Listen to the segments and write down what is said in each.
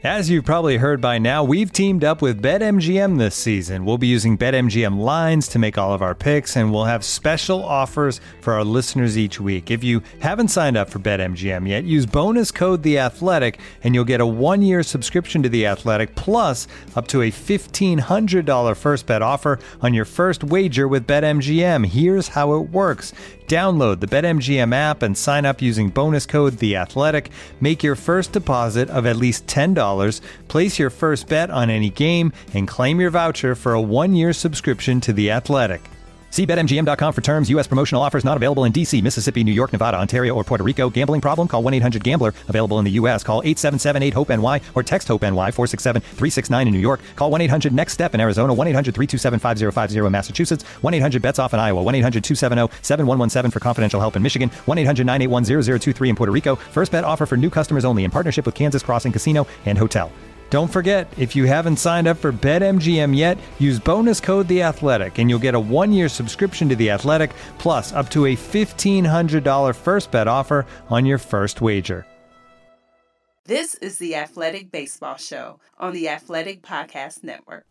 As you've probably heard by now, we've teamed up with BetMGM this season. We'll be using BetMGM lines to make all of our picks, and we'll have special offers for our listeners each week. If you haven't signed up for BetMGM yet, use bonus code The Athletic, and you'll get a 1-year subscription to The Athletic, plus up to a $1,500 first bet offer on your first wager with BetMGM. Here's how it works. Download the BetMGM app and sign up using bonus code The Athletic. Make your first deposit of at least $10. Place your first bet on any game and claim your voucher for a 1-year subscription to The Athletic. See BetMGM.com for terms. U.S. promotional offers not available in D.C., Mississippi, New York, Nevada, Ontario, or Puerto Rico. Gambling problem? Call 1-800-GAMBLER. Available in the U.S. Call 877-8-HOPE-NY or text HOPE-NY 467-369 in New York. Call 1-800-NEXT-STEP in Arizona. 1-800-327-5050 in Massachusetts. 1-800-BETS-OFF in Iowa. 1-800-270-7117 for confidential help in Michigan. 1-800-981-0023 in Puerto Rico. First bet offer for new customers only in partnership with Kansas Crossing Casino and Hotel. Don't forget, if you haven't signed up for BetMGM yet, use bonus code The Athletic, and you'll get a 1-year subscription to The Athletic, plus up to a $1,500 first bet offer on your first wager. This is the Athletic Baseball Show on the Athletic Podcast Network.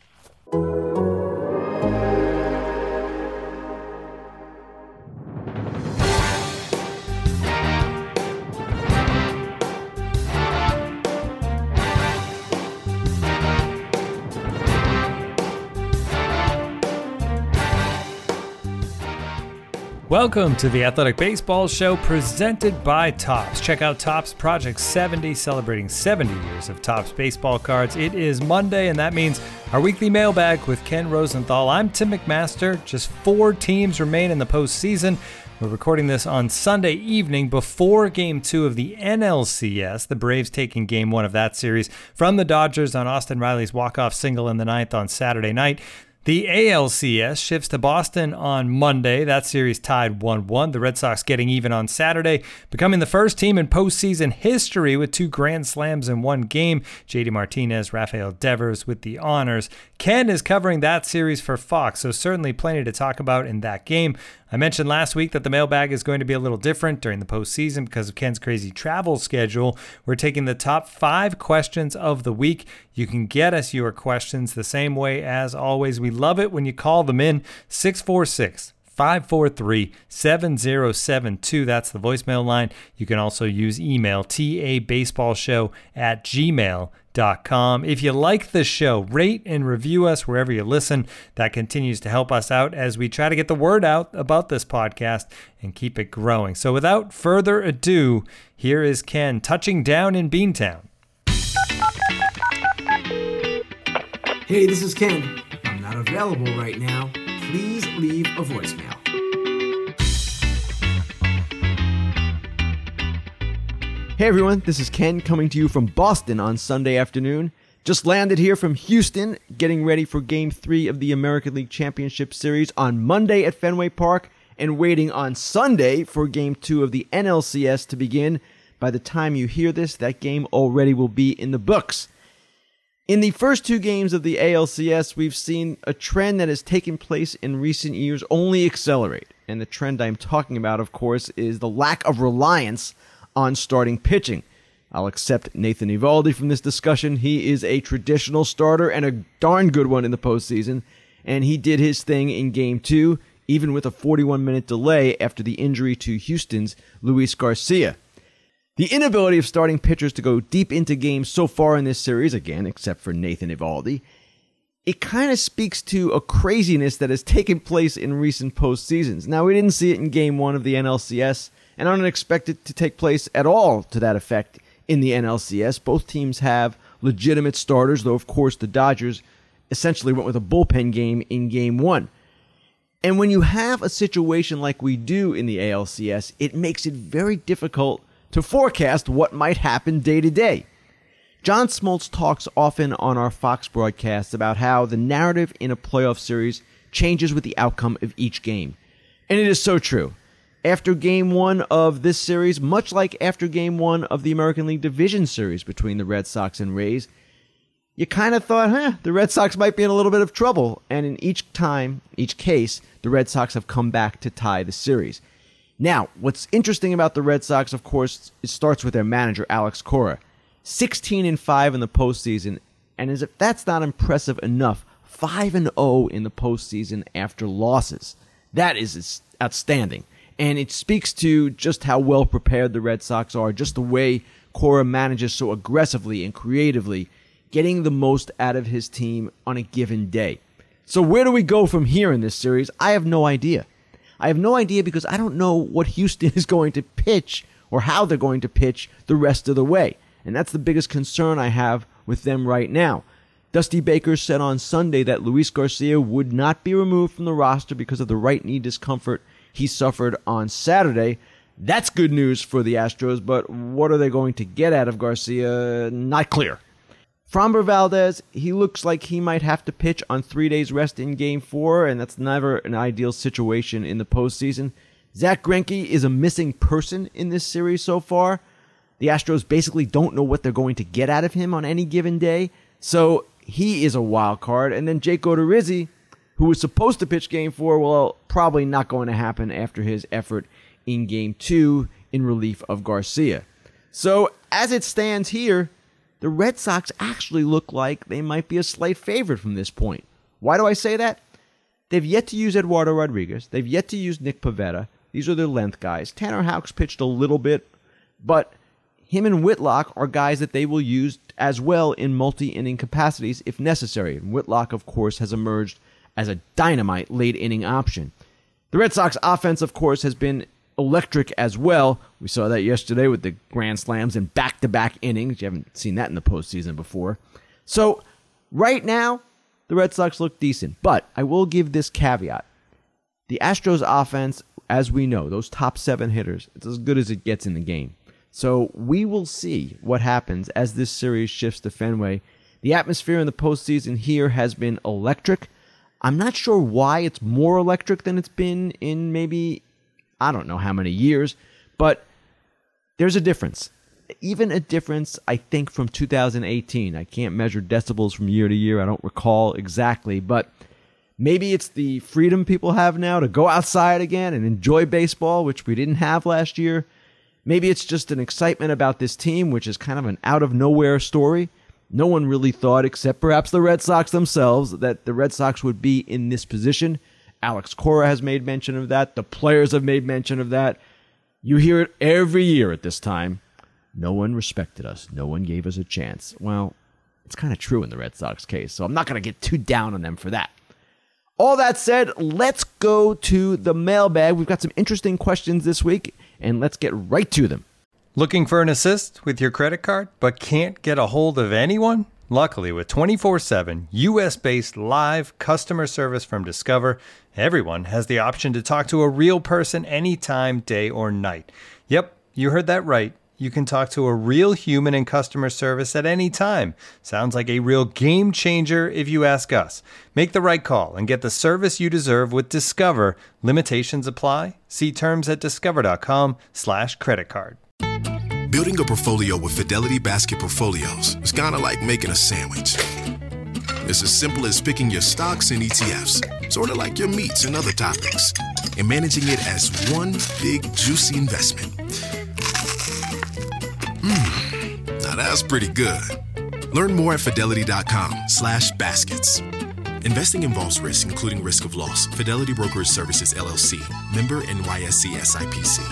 Welcome to the Athletic Baseball Show presented by Topps. Check out Topps Project 70, celebrating 70 years of Topps baseball cards. It is Monday, and that means our weekly mailbag with Ken Rosenthal. I'm Tim McMaster. Just 4 teams remain in the postseason. We're recording this on Sunday evening before Game 2 of the NLCS. The Braves taking Game 1 of that series from the Dodgers on Austin Riley's walk-off single in the 9th on Saturday night. The ALCS shifts to Boston on Monday. That series tied 1-1. The Red Sox getting even on Saturday, becoming the first team in postseason history with 2 grand slams in one game. JD Martinez, Rafael Devers with the honors. Ken is covering that series for Fox, so certainly plenty to talk about in that game. I mentioned last week that the mailbag is going to be a little different during the postseason because of Ken's crazy travel schedule. We're taking the top 5 questions of the week. You can get us your questions the same way as always. We love it when you call them in. 646-543-7072. That's the voicemail line. You can also use email tabaseballshow@gmail.com. If you like the show, rate and review us wherever you listen. That continues to help us out as we try to get the word out about this podcast and keep it growing. So without further ado, here is Ken touching down in Beantown. Hey, this is Ken. I'm not available right now. Please leave a voicemail. Hey everyone, this is Ken coming to you from Boston on Sunday afternoon. Just landed here from Houston, getting ready for Game 3 of the American League Championship Series on Monday at Fenway Park, and waiting on Sunday for Game 2 of the NLCS to begin. By the time you hear this, that game already will be in the books. In the first 2 games of the ALCS, we've seen a trend that has taken place in recent years only accelerate. And the trend I'm talking about, of course, is the lack of reliance on starting pitching. I'll accept Nathan Eovaldi from this discussion. He is a traditional starter and a darn good one in the postseason, and he did his thing in Game 2, even with a 41-minute delay after the injury to Houston's Luis Garcia. The inability of starting pitchers to go deep into games so far in this series, again, except for Nathan Eovaldi, it kind of speaks to a craziness that has taken place in recent postseasons. Now, we didn't see it in Game 1 of the NLCS, and I don't expect it to take place at all to that effect in the NLCS. Both teams have legitimate starters, though of course the Dodgers essentially went with a bullpen game in Game 1. And when you have a situation like we do in the ALCS, it makes it very difficult to forecast what might happen day to day. John Smoltz talks often on our Fox broadcasts about how the narrative in a playoff series changes with the outcome of each game. And it is so true. After Game 1 of this series, much like after Game 1 of the American League Division Series between the Red Sox and Rays, you kind of thought, the Red Sox might be in a little bit of trouble. And in each case, the Red Sox have come back to tie the series. Now, what's interesting about the Red Sox, of course, it starts with their manager, Alex Cora. 16-5 in the postseason, and as if that's not impressive enough, 5-0 in the postseason after losses. That is outstanding, and it speaks to just how well prepared the Red Sox are, just the way Cora manages so aggressively and creatively, getting the most out of his team on a given day. So where do we go from here in this series? I have no idea. I have no idea because I don't know what Houston is going to pitch or how they're going to pitch the rest of the way. And that's the biggest concern I have with them right now. Dusty Baker said on Sunday that Luis Garcia would not be removed from the roster because of the right knee discomfort he suffered on Saturday. That's good news for the Astros, but what are they going to get out of Garcia? Not clear. Framber Valdez, he looks like he might have to pitch on 3 days rest in Game 4, and that's never an ideal situation in the postseason. Zach Greinke is a missing person in this series so far. The Astros basically don't know what they're going to get out of him on any given day, so he is a wild card. And then Jake Odorizzi, who was supposed to pitch Game 4, well, probably not going to happen after his effort in Game 2 in relief of Garcia. So as it stands here, the Red Sox actually look like they might be a slight favorite from this point. Why do I say that? They've yet to use Eduardo Rodriguez. They've yet to use Nick Pivetta. These are their length guys. Tanner Houck's pitched a little bit, but him and Whitlock are guys that they will use as well in multi-inning capacities if necessary. And Whitlock, of course, has emerged as a dynamite late-inning option. The Red Sox offense, of course, has been electric as well. We saw that yesterday with the grand slams and back-to-back innings. You haven't seen that in the postseason before. So right now, the Red Sox look decent. But I will give this caveat. The Astros offense, as we know, those top 7 hitters, it's as good as it gets in the game. So we will see what happens as this series shifts to Fenway. The atmosphere in the postseason here has been electric. I'm not sure why it's more electric than it's been in maybe, I don't know how many years, but there's a difference. Even a difference, I think, from 2018. I can't measure decibels from year to year. I don't recall exactly, but maybe it's the freedom people have now to go outside again and enjoy baseball, which we didn't have last year. Maybe it's just an excitement about this team, which is kind of an out-of-nowhere story. No one really thought, except perhaps the Red Sox themselves, that the Red Sox would be in this position. Alex Cora has made mention of that. The players have made mention of that. You hear it every year at this time. No one respected us. No one gave us a chance. Well, it's kind of true in the Red Sox case, so I'm not going to get too down on them for that. All that said, let's go to the mailbag. We've got some interesting questions this week, and let's get right to them. Looking for an assist with your credit card, but can't get a hold of anyone? Luckily, with 24/7 U.S.-based live customer service from Discover, everyone has the option to talk to a real person anytime, day or night. Yep, you heard that right. You can talk to a real human in customer service at any time. Sounds like a real game changer if you ask us. Make the right call and get the service you deserve with Discover. Limitations apply. See terms at discover.com/creditcard. Building a portfolio with Fidelity Basket Portfolios is kind of like making a sandwich. It's as simple as picking your stocks and ETFs, sort of like your meats and other toppings, and managing it as one big juicy investment. Now that's pretty good. Learn more at fidelity.com/baskets. Investing involves risk, including risk of loss. Fidelity Brokerage Services, LLC. Member NYSE SIPC.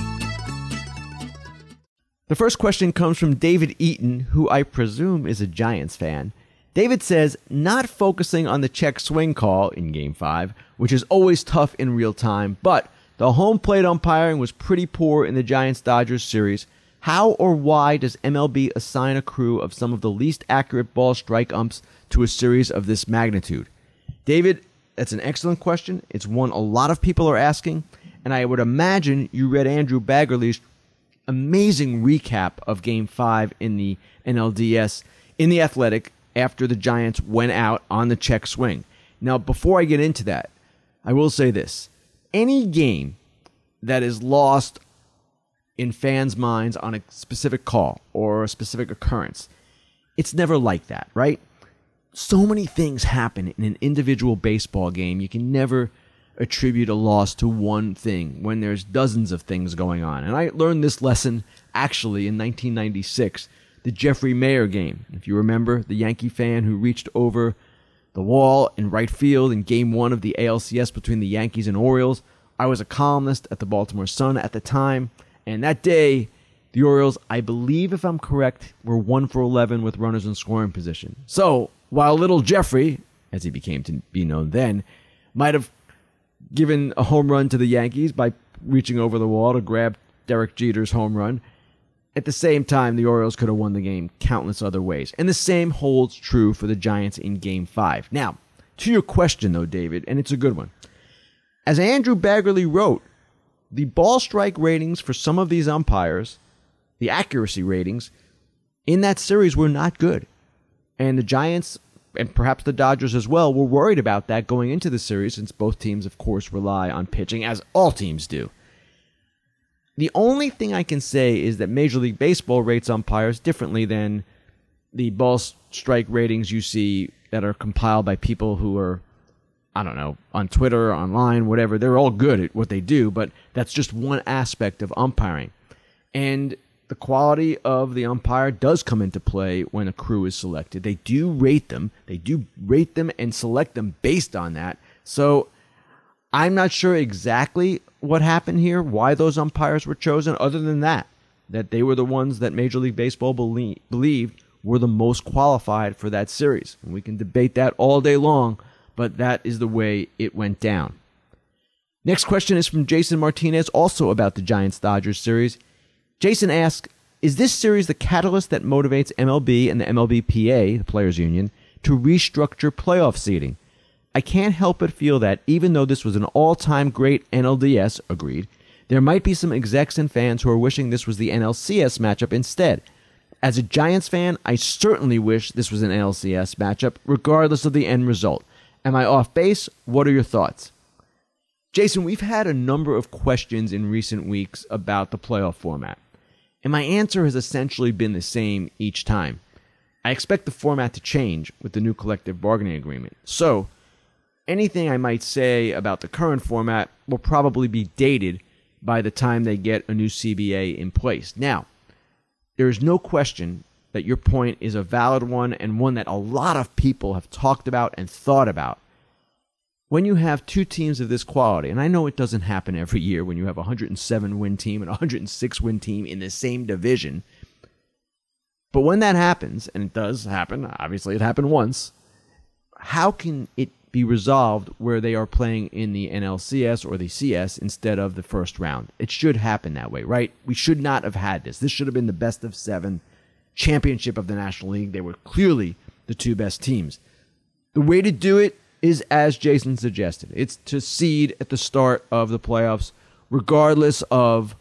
The first question comes from David Eaton, who I presume is a Giants fan. David says, not focusing on the check swing call in Game 5, which is always tough in real time, but the home plate umpiring was pretty poor in the Giants-Dodgers series. How or why does MLB assign a crew of some of the least accurate ball strike umps to a series of this magnitude? David, that's an excellent question. It's one a lot of people are asking, and I would imagine you read Andrew Baggerly's amazing recap of Game 5 in the NLDS in The Athletic after the Giants went out on the check swing. Now, before I get into that, I will say this. Any game that is lost in fans' minds on a specific call or a specific occurrence, it's never like that, right? So many things happen in an individual baseball game. You can never attribute a loss to one thing when there's dozens of things going on. And I learned this lesson actually in 1996 the Jeffrey Mayer game. If you remember, the Yankee fan who reached over the wall in right field in Game 1 of the ALCS between the Yankees and Orioles. I was a columnist at the Baltimore Sun at the time, and that day, the Orioles, I believe if I'm correct, were 1 for 11 with runners in scoring position. So, while little Jeffrey, as he became to be known then, might have given a home run to the Yankees by reaching over the wall to grab Derek Jeter's home run, at the same time, the Orioles could have won the game countless other ways. And the same holds true for the Giants in Game 5. Now, to your question, though, David, and it's a good one. As Andrew Baggerly wrote, the ball strike ratings for some of these umpires, the accuracy ratings, in that series were not good. And the Giants, and perhaps the Dodgers as well, were worried about that going into the series, since both teams, of course, rely on pitching, as all teams do. The only thing I can say is that Major League Baseball rates umpires differently than the ball strike ratings you see that are compiled by people who are, I don't know, on Twitter, online, whatever. They're all good at what they do, but that's just one aspect of umpiring. And the quality of the umpire does come into play when a crew is selected. They do rate them. They do rate them and select them based on that. So I'm not sure exactly what happened here, why those umpires were chosen, other than that they were the ones that Major League Baseball believed were the most qualified for that series. And we can debate that all day long, but that is the way it went down. Next question is from Jason Martinez, also about the Giants-Dodgers series. Jason asks, is this series the catalyst that motivates MLB and the MLBPA, the Players Union, to restructure playoff seeding? I can't help but feel that even though this was an all-time great NLDS, agreed, there might be some execs and fans who are wishing this was the NLCS matchup instead. As a Giants fan, I certainly wish this was an NLCS matchup, regardless of the end result. Am I off base? What are your thoughts? Jason, we've had a number of questions in recent weeks about the playoff format, and my answer has essentially been the same each time. I expect the format to change with the new collective bargaining agreement. So, anything I might say about the current format will probably be dated by the time they get a new CBA in place. Now, there is no question that your point is a valid one and one that a lot of people have talked about and thought about. When you have two teams of this quality, and I know it doesn't happen every year when you have a 107-win team and a 106-win team in the same division, but when that happens, and it does happen, obviously it happened once, how can it be resolved where they are playing in the NLCS or the CS instead of the first round? It should happen that way, right? We should not have had this. This should have been the best of 7 championship of the National League. They were clearly the two best teams. The way to do it is as Jason suggested. It's to seed at the start of the playoffs, regardless of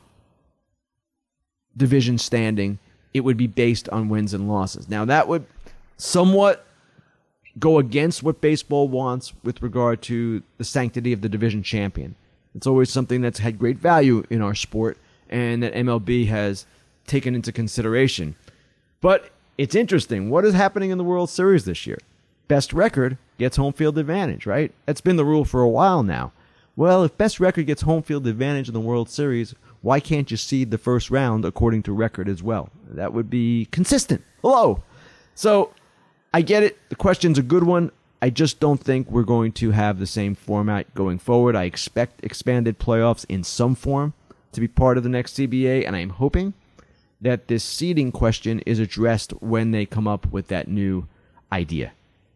division standing. It would be based on wins and losses. Now, that would somewhat go against what baseball wants with regard to the sanctity of the division champion. It's always something that's had great value in our sport and that MLB has taken into consideration. But it's interesting. What is happening in the World Series this year? Best record gets home field advantage, right? That's been the rule for a while now. Well, if best record gets home field advantage in the World Series, why can't you seed the first round according to record as well? That would be consistent. Hello. So, I get it. The question's a good one. I just don't think we're going to have the same format going forward. I expect expanded playoffs in some form to be part of the next CBA, and I'm hoping that this seeding question is addressed when they come up with that new idea.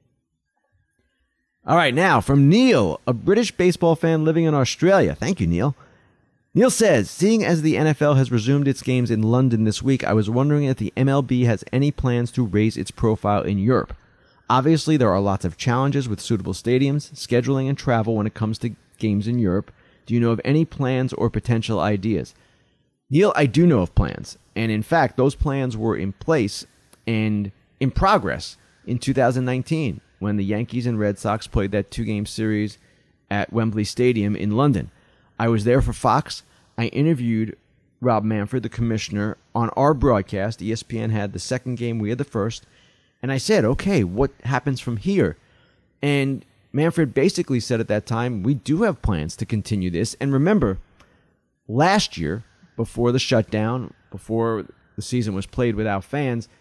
All right, now from Neil, a British baseball fan living in Australia. Thank you, Neil. Neil says, seeing as the NFL has resumed its games in London this week, I was wondering if the MLB has any plans to raise its profile in Europe. Obviously, there are lots of challenges with suitable stadiums, scheduling, and travel when it comes to games in Europe. Do you know of any plans or potential ideas? Neil, I do know of plans. And in fact, those plans were in place and in progress in 2019 when the Yankees and Red Sox played that 2-game series at Wembley Stadium in London. I was there for Fox. I interviewed Rob Manfred, the commissioner, on our broadcast. ESPN had the second game, we had the first. And I said, okay, what happens from here? And Manfred basically said at that time, we do have plans to continue this. And remember, last year, before the shutdown, before the season was played without fans,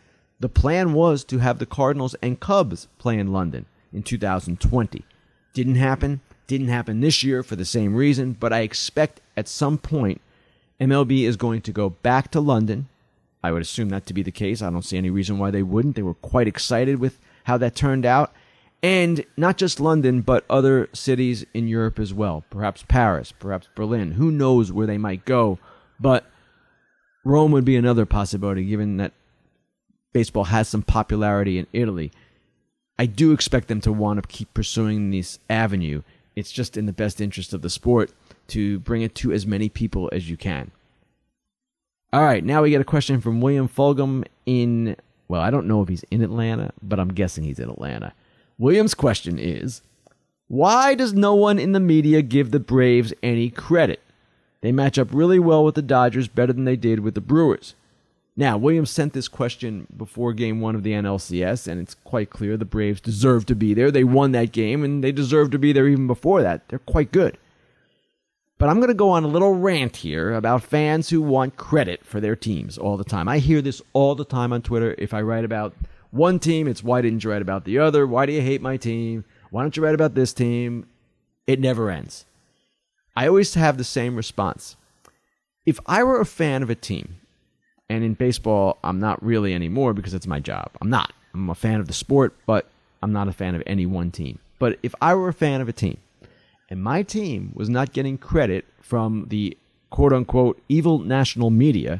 The plan was to have the Cardinals and Cubs play in London in 2020. Didn't happen. Didn't happen this year for the same reason, but I expect at some point MLB is going to go back to London. I would assume that to be the case. I don't see any reason why they wouldn't. They were quite excited with how that turned out. And not just London, but other cities in Europe as well. Perhaps Paris, perhaps Berlin. Who knows where they might go. But Rome would be another possibility, given that baseball has some popularity in Italy. I do expect them to want to keep pursuing this avenue. It's just in the best interest of the sport to bring it to as many people as you can. All right, now we get a question from William Fulgham in, well, I don't know if he's in Atlanta, but I'm guessing he's in Atlanta. William's question is, why does no one in the media give the Braves any credit? They match up really well with the Dodgers, better than they did with the Brewers. Now, Williams sent this question before Game 1 of the NLCS, and it's quite clear the Braves deserve to be there. They won that game, and they deserve to be there even before that. They're quite good. But I'm going to go on a little rant here about fans who want credit for their teams all the time. I hear this all the time on Twitter. If I write about one team, it's why didn't you write about the other? Why do you hate my team? Why don't you write about this team? It never ends. I always have the same response. If I were a fan of a team, and in baseball, I'm not really anymore because it's my job. I'm not. I'm a fan of the sport, but I'm not a fan of any one team. But if I were a fan of a team, and my team was not getting credit from the quote-unquote evil national media,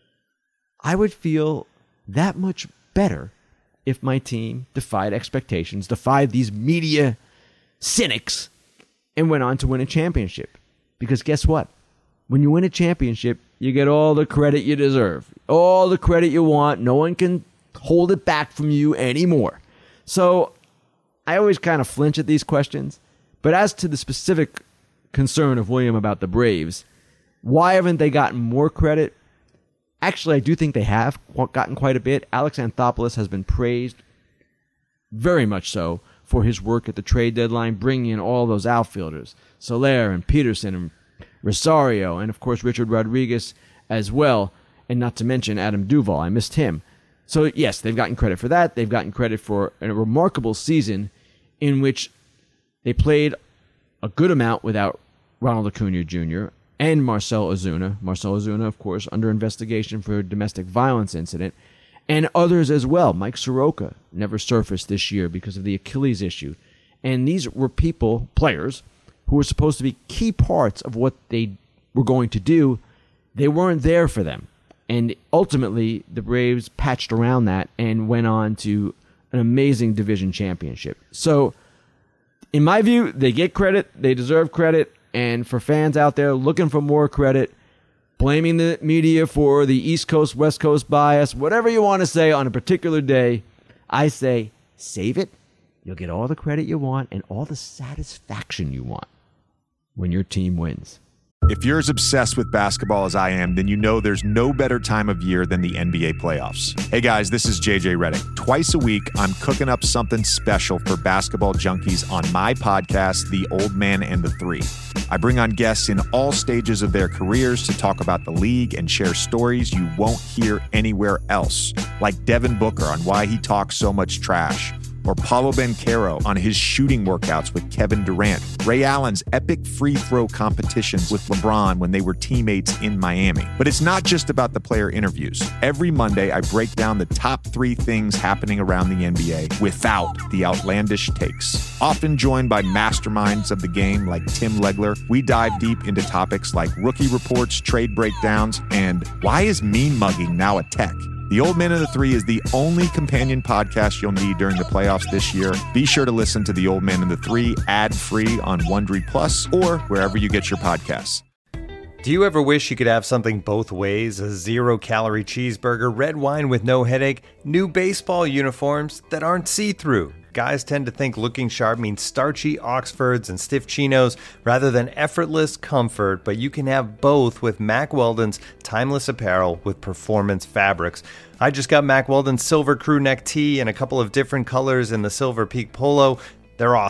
I would feel that much better if my team defied expectations, defied these media cynics, and went on to win a championship. Because guess what? When you win a championship, you get all the credit you deserve, all the credit you want. No one can hold it back from you anymore. So I always kind of flinch at these questions. But as to the specific concern of William about the Braves, why haven't they gotten more credit? Actually, I do think they have gotten quite a bit. Alex Anthopoulos has been praised, very much so, for his work at the trade deadline, bringing in all those outfielders, Soler and Peterson and Rosario, and of course Richard Rodriguez as well, and not to mention Adam Duvall. I missed him. So yes, they've gotten credit for that. They've gotten credit for a remarkable season in which they played a good amount without Ronald Acuna Jr. and Marcell Ozuna. Marcell Ozuna, of course, under investigation for a domestic violence incident, and others as well. Mike Soroka never surfaced this year because of the Achilles issue. And these were players, who were supposed to be key parts of what they were going to do. They weren't there for them. And ultimately, the Braves patched around that and went on to an amazing division championship. So, in my view, they get credit, they deserve credit, and for fans out there looking for more credit, blaming the media for the East Coast, West Coast bias, whatever you want to say on a particular day, I say, save it. You'll get all the credit you want and all the satisfaction you want when your team wins. If you're as obsessed with basketball as I am, then you know there's no better time of year than the NBA playoffs. Hey guys, this is JJ Redick. Twice a week, I'm cooking up something special for basketball junkies on my podcast, The Old Man and the Three. I bring on guests in all stages of their careers to talk about the league and share stories you won't hear anywhere else, like Devin Booker on why he talks so much trash, or Paolo Banchero on his shooting workouts with Kevin Durant, Ray Allen's epic free throw competitions with LeBron when they were teammates in Miami. But it's not just about the player interviews. Every Monday, I break down the top 3 things happening around the NBA without the outlandish takes. Often joined by masterminds of the game like Tim Legler, we dive deep into topics like rookie reports, trade breakdowns, and why is mean mugging now a tech? The Old Man and the Three is the only companion podcast you'll need during the playoffs this year. Be sure to listen to The Old Man and the Three ad-free on Wondery Plus or wherever you get your podcasts. Do you ever wish you could have something both ways? A 0-calorie cheeseburger, red wine with no headache, new baseball uniforms that aren't see-through. Guys tend to think looking sharp means starchy Oxfords and stiff chinos rather than effortless comfort, but you can have both with Mack Weldon's timeless apparel with performance fabrics. I just got Mack Weldon's Silver Crew Neck Tee in a couple of different colors in the Silver Peak Polo. They're awesome.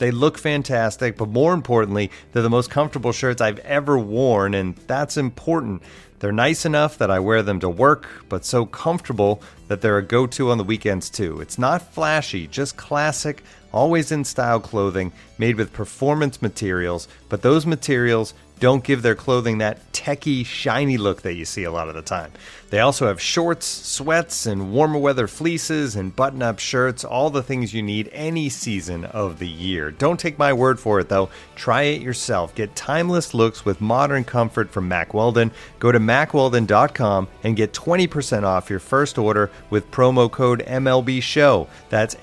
They look fantastic, but more importantly, they're the most comfortable shirts I've ever worn, and that's important. They're nice enough that I wear them to work, but so comfortable that they're a go-to on the weekends too. It's not flashy, just classic, always in style clothing made with performance materials, but those materials don't give their clothing that techie, shiny look that you see a lot of the time. They also have shorts, sweats, and warmer weather fleeces and button-up shirts, all the things you need any season of the year. Don't take my word for it, though. Try it yourself. Get timeless looks with modern comfort from Mack Weldon. Go to MackWeldon.com and get 20% off your first order with promo code MLBSHOW. That's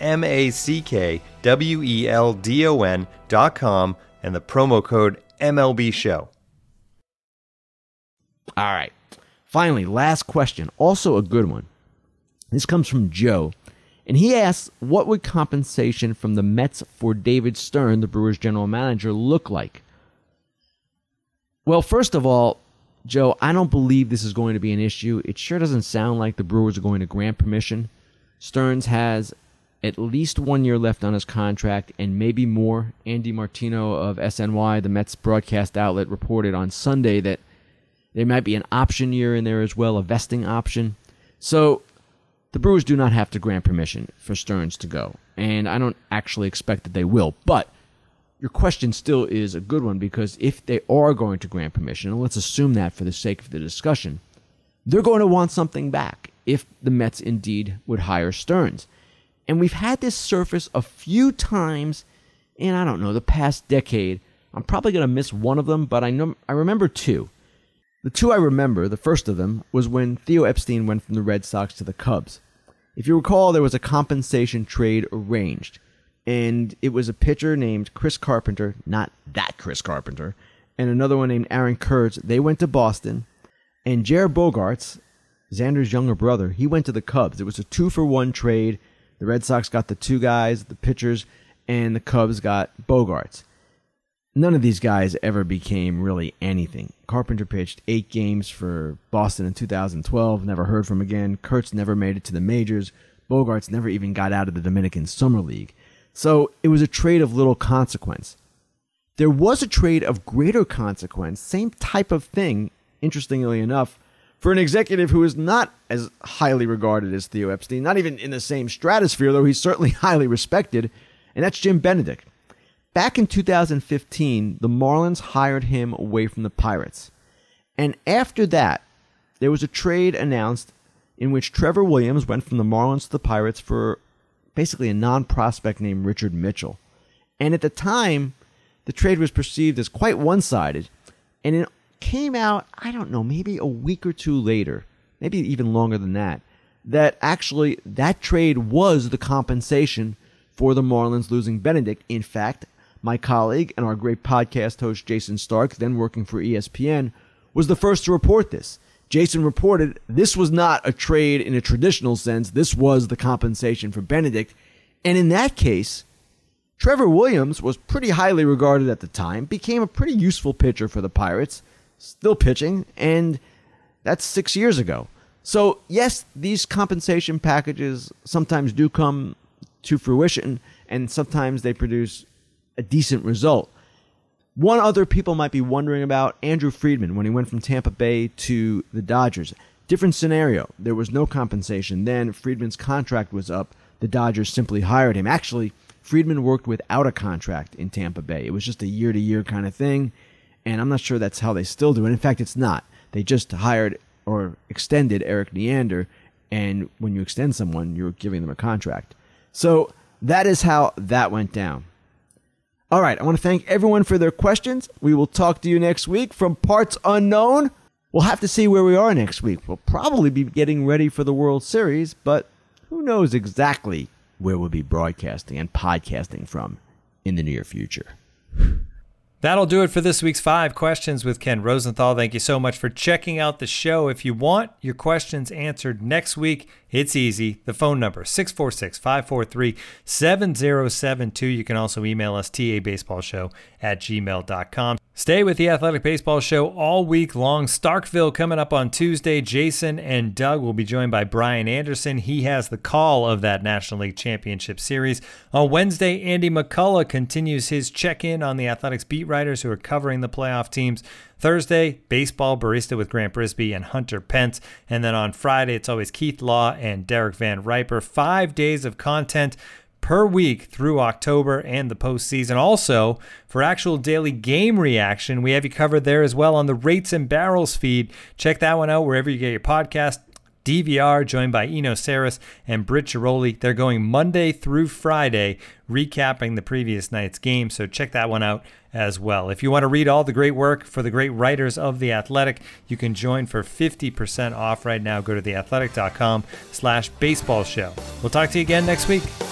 MackWeldon.com and the promo code MLB Show. All right. Finally, last question. Also a good one. This comes from Joe. And he asks, what would compensation from the Mets for David Stearns, the Brewers general manager, look like? Well, first of all, Joe, I don't believe this is going to be an issue. It sure doesn't sound like the Brewers are going to grant permission. Stearns has at least 1 year left on his contract, and maybe more. Andy Martino of SNY, the Mets broadcast outlet, reported on Sunday that there might be an option year in there as well, a vesting option. So the Brewers do not have to grant permission for Stearns to go, and I don't actually expect that they will. But your question still is a good one, because if they are going to grant permission, and let's assume that for the sake of the discussion, they're going to want something back if the Mets indeed would hire Stearns. And we've had this surface a few times in, I don't know, the past decade. I'm probably going to miss one of them, but I remember two. The two I remember, the first of them, was when Theo Epstein went from the Red Sox to the Cubs. If you recall, there was a compensation trade arranged, and it was a pitcher named Chris Carpenter, not that Chris Carpenter, and another one named Aaron Kurtz. They went to Boston, and Jared Bogaerts, Xander's younger brother, he went to the Cubs. It was a 2-for-1 trade. The Red Sox got the two guys, the pitchers, and the Cubs got Bogaerts. None of these guys ever became really anything. Carpenter pitched 8 games for Boston in 2012, never heard from again. Kurtz never made it to the majors. Bogaerts never even got out of the Dominican Summer League. So it was a trade of little consequence. There was a trade of greater consequence, same type of thing, interestingly enough, for an executive who is not as highly regarded as Theo Epstein, not even in the same stratosphere, though he's certainly highly respected, and that's Jim Benedict. Back in 2015, the Marlins hired him away from the Pirates. And after that, there was a trade announced in which Trevor Williams went from the Marlins to the Pirates for basically a non-prospect named Richard Mitchell. And at the time, the trade was perceived as quite one-sided, and it came out, I don't know, maybe a week or two later, maybe even longer than that actually that trade was the compensation for the Marlins losing Benedict. In fact, my colleague and our great podcast host Jason Stark, then working for ESPN, was the first to report this. Jason reported this was not a trade in a traditional sense. This was the compensation for Benedict. And in that case, Trevor Williams was pretty highly regarded at the time, became a pretty useful pitcher for the Pirates, still pitching, and that's 6 years ago. So, yes, these compensation packages sometimes do come to fruition, and sometimes they produce a decent result. One other people might be wondering about, Andrew Friedman, when he went from Tampa Bay to the Dodgers. Different scenario. There was no compensation. Then Friedman's contract was up. The Dodgers simply hired him. Actually, Friedman worked without a contract in Tampa Bay. It was just a year-to-year kind of thing. And I'm not sure that's how they still do it. In fact, it's not. They just hired or extended Eric Neander, and when you extend someone, you're giving them a contract. So that is how that went down. All right, I want to thank everyone for their questions. We will talk to you next week from Parts Unknown. We'll have to see where we are next week. We'll probably be getting ready for the World Series, but who knows exactly where we'll be broadcasting and podcasting from in the near future. That'll do it for this week's 5 Questions with Ken Rosenthal. Thank you so much for checking out the show. If you want your questions answered next week, It's easy. The phone number, 646-543-7072. You can also email us, tabaseballshow@gmail.com. Stay with the Athletic Baseball Show all week long. Starkville coming up on Tuesday. Jason and Doug will be joined by Brian Anderson. He has the call of that National League Championship Series. On Wednesday, Andy McCullough continues his check-in on the Athletics beat writers who are covering the playoff teams. Thursday, Baseball Barista with Grant Brisbee and Hunter Pence. And then on Friday, it's always Keith Law and Derek Van Riper. 5 days of content per week through October and the postseason. Also, for actual daily game reaction, we have you covered there as well on the Rates and Barrels feed. Check that one out wherever you get your podcast. DVR, joined by Eno Saris and Britt Giroli. They're going Monday through Friday, recapping the previous night's game, so check that one out as well. If you want to read all the great work for the great writers of The Athletic, you can join for 50% off right now. Go to theathletic.com/baseball show. We'll talk to you again next week.